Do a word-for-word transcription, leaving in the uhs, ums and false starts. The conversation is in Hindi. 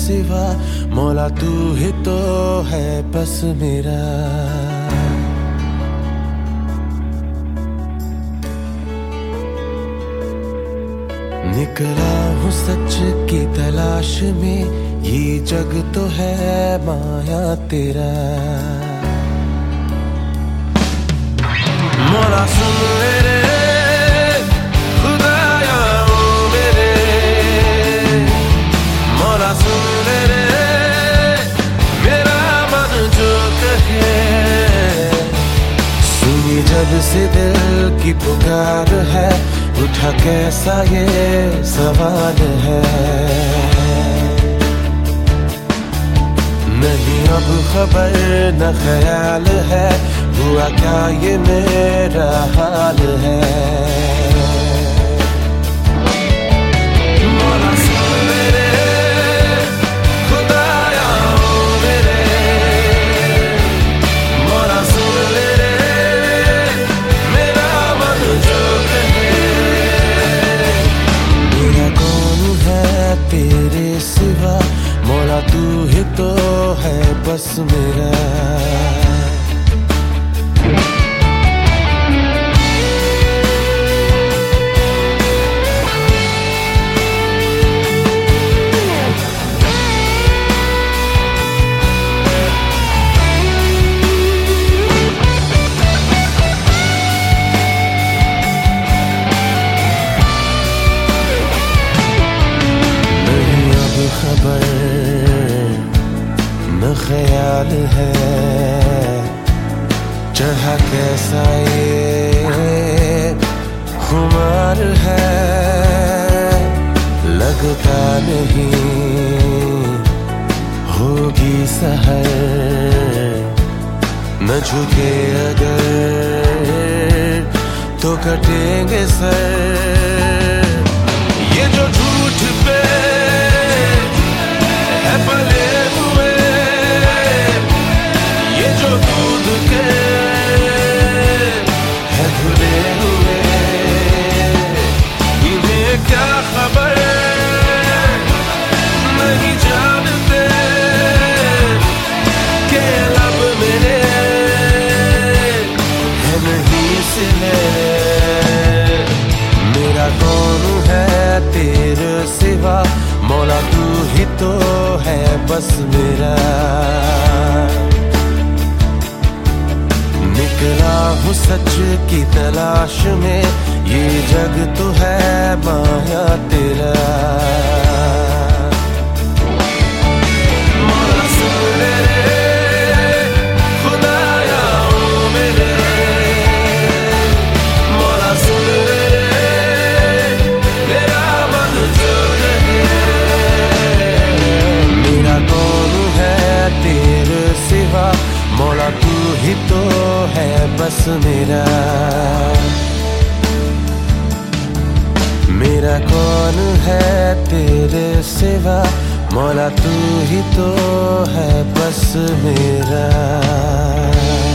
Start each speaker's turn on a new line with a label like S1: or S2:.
S1: सिवा मौला तू ही तो है बस मेरा। निकला हूँ सच की तलाश में, ये जग तो है माया तेरा। मौला सुन मेरे खुदाया ओ मेरे, मौला सुन मेरे मेरा मन जो कहे। सुनी जब से दिल की पुकार है, उठा कैसा ये सवाल है। नहीं अब खबर न ख्याल है, हुआ क्या ये मेरा हाल है। मौला सुन मेरे खुदाया ओ मेरे, मौला सुन मेरे मेरा मन जो कहे। मेरा कौन है तेरे सिवा मौला तू ही तो है बस मेरा। खबर न ख्याल है, चाहा कैसा ये खुमार है। लगता नहीं होगी सहर, न झुके अगर तो कटेंगे सर। ये जो झूठ पे पले हुए, ये जो दूध के है धुले हुए, इन्हें क्या खबर नहीं जानते के लब मेरे है नहीं से मेरे। मेरा कौन है तेरे सिवा मौला तू ही तो है बस मेरा। निकला हूँ सच की तलाश में, ये जग तो है माया तेरा। मौला सुन मेरे खुदाया ओ मेरे, मौला सुन मेरे मेरा मन जो कहे। मेरा कौन है तेरे सिवा मौला तू ही तो है बस मेरा। मेरा कौन है तेरे सिवा मौला तू ही तो है बस मेरा।